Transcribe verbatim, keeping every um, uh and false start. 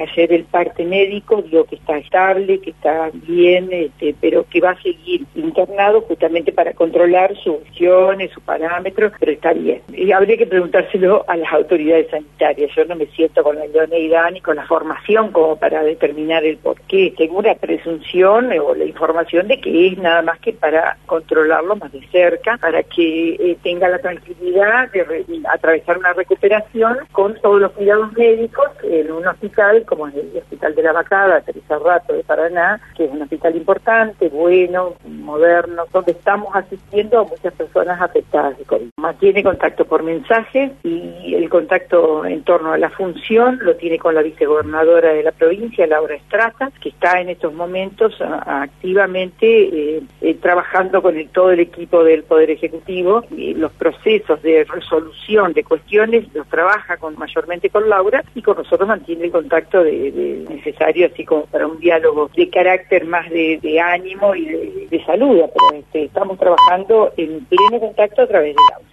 ayer el parte médico dio que está estable, que está bien, este, pero que va a seguir internado justamente para controlar sus funciones, sus parámetros, pero está bien. Y habría que preguntárselo a las autoridades sanitarias. Yo no me siento con la idoneidad ni con la formación como para determinar el por qué. Tengo una presunción o la información de que es nada más que para controlarlo más de cerca, para que eh, tenga la tranquilidad de re atravesar una recuperación con todos los cuidados médicos en un hospital como es el Hospital de la Vacada, Teresa Rato de Paraná, que es un hospital importante, bueno, moderno, donde estamos asistiendo a muchas personas afectadas de COVID. Mantiene contacto por mensaje y el contacto en torno a la función lo tiene con la vicegobernadora de la provincia, Laura Estrata, que está en estos momentos a, a, activamente eh, eh, trabajando con el, todo el equipo del Poder Ejecutivo y los procesos de resolución de cuestiones los trabaja con mayormente con Laura y con nosotros mantiene el contacto de, de necesario así como para un diálogo de carácter más de, de ánimo y de, de salud, pero este, estamos trabajando en pleno contacto a través de Laura.